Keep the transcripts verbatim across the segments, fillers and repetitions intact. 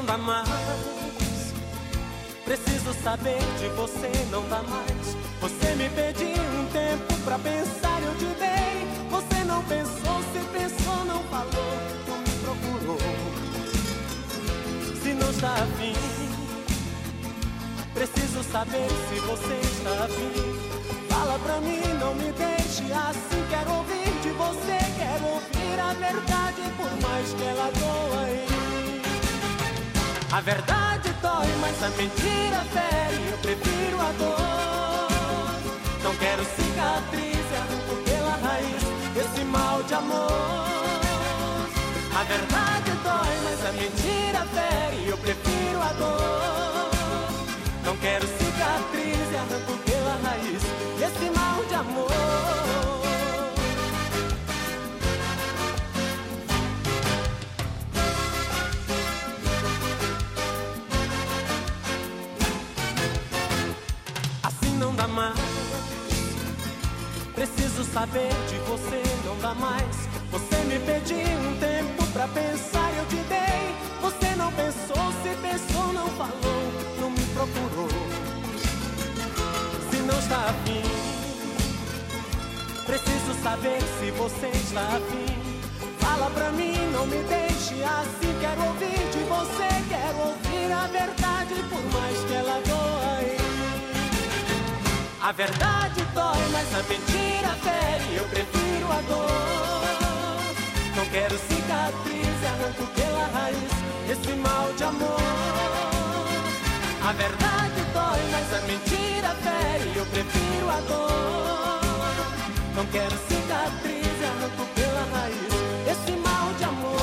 não dá mais. Preciso saber de você, não dá mais. Você me pediu um tempo pra pensar, eu te dei. Você não pensou, se pensou, não falou, não me procurou. Se não está afim, preciso saber se você está afim. Fala pra mim, não me deixe assim. Quero ouvir de você, quero ouvir a verdade, por mais que ela doa em mim. A verdade dói, mas a mentira fere. Eu prefiro a dor. Não quero cicatriz, arranco pela raiz esse mal de amor. A verdade dói, mas a mentira fere. Eu prefiro a dor. Não quero cicatriz e arranco pela raiz esse mal de amor. Assim não dá mais. Preciso saber de você, não dá mais. Você me pediu um tempo pra pensar, eu te dei. Você não pensou, se pensou, não falou, não me procurou. Se não está afim, preciso saber se você está afim. Fala pra mim, não me deixe assim. Quero ouvir de você, quero ouvir a verdade, por mais que ela doa em mim. A verdade dói, mas a mentira fere. Eu prefiro a dor. Não quero cicatriz e arranco pela raiz esse mal de amor. A verdade dói, mas a mentira fere. Eu prefiro a dor. Não quero cicatriz e arranco pela raiz esse mal de amor.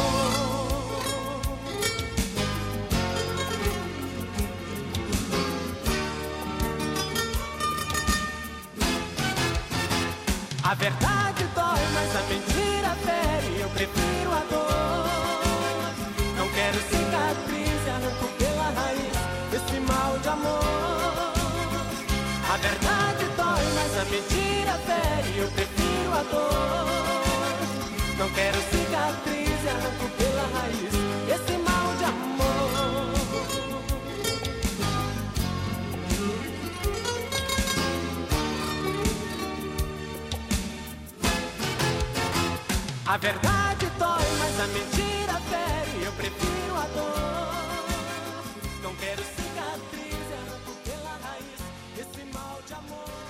A verdade dói, mas a mentira fere. Eu prefiro a dor. Não quero cicatriz e arranco pela raiz esse mal de amor. A verdade dói, mas a mentira fere. Eu prefiro a dor. Não quero cicatriz e arranco pela raiz esse mal de amor. A verdade dói, mas a mentira fere. Eu prefiro a dor. Não quero cicatriz, arranco pela raiz esse mal de amor.